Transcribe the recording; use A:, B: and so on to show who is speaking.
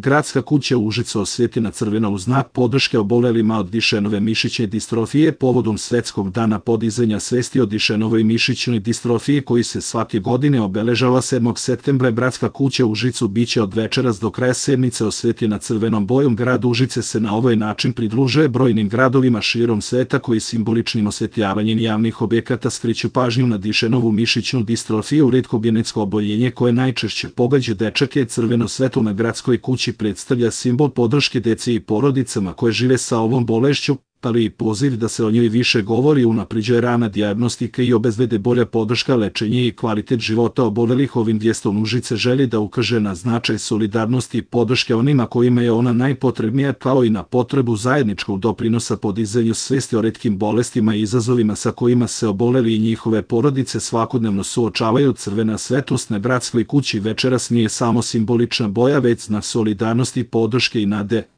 A: Gradska kuća u Užicu osveti na crveno u znak podrške obolelima od Dušenove mišićne distrofije povodom Svetskog dana podizanja svesti o Dušenovoj mišićnoj distrofiji koji se svake godine obeležava 7. septembra. Gradska kuća u Užicu biće od večeras do kraja sedmice osvetljena crvenom bojom. Grad Užice se na ovaj način pridružuje brojnim gradovima širom sveta koji simboličnim osvetljavanjem javnih objekata skreću pažnju na Dušenovu mišićnu distrofiju, retko genetsko oboljenje koje najčešće pogađa dečake. Crveno svetlo na Gradskoj kući predstavlja simbol podrške deci i porodicama koje žive sa ovom bolešću, ali i poziv da se o njoj više govori, unapređuje rana dijagnostika i obezbede bolja podrška, lečenje i kvalitet života obolelih. Ovim gestom Užice želi da ukaže na značaj solidarnosti i podrške onima kojima je ona najpotrebnija, kao i na potrebu zajedničkog doprinosa podizanju svesti o retkim bolestima i izazovima sa kojima se oboleli i njihove porodice svakodnevno suočavaju. Crvena svetlost na Gradskoj kući večeras nije samo simbolična boja, već znak solidarnosti, podrške i nade.